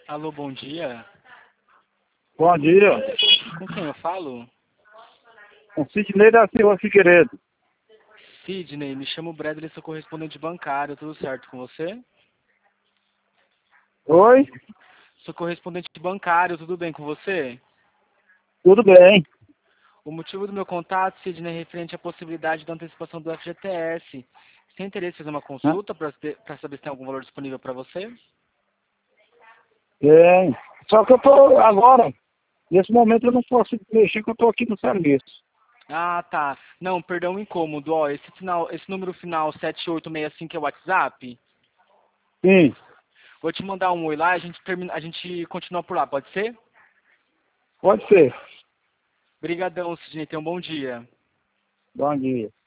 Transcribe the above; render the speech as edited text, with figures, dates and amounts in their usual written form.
Alô, bom dia. Bom dia. Com quem eu falo? Com Sidney da Silva Figueiredo. Sidney, me chamo Bradley, sou correspondente bancário, tudo certo com você? Oi? Sou correspondente bancário, tudo bem com você? Tudo bem? O motivo do meu contato, Sidney, é referente à possibilidade da antecipação do FGTS. Você tem interesse em fazer uma Hã? consulta para saber se tem algum valor disponível para você? Bem. Só que eu tô agora, nesse momento eu não posso mexer, que eu tô aqui no serviço. Ah, tá. Não, perdão o incômodo. Ó, esse número final 7865 é o WhatsApp? Sim, Vou te mandar um oi lá, a gente continua por lá, pode ser? pode ser. Obrigadão, Sidney, tenha um bom dia. Bom dia.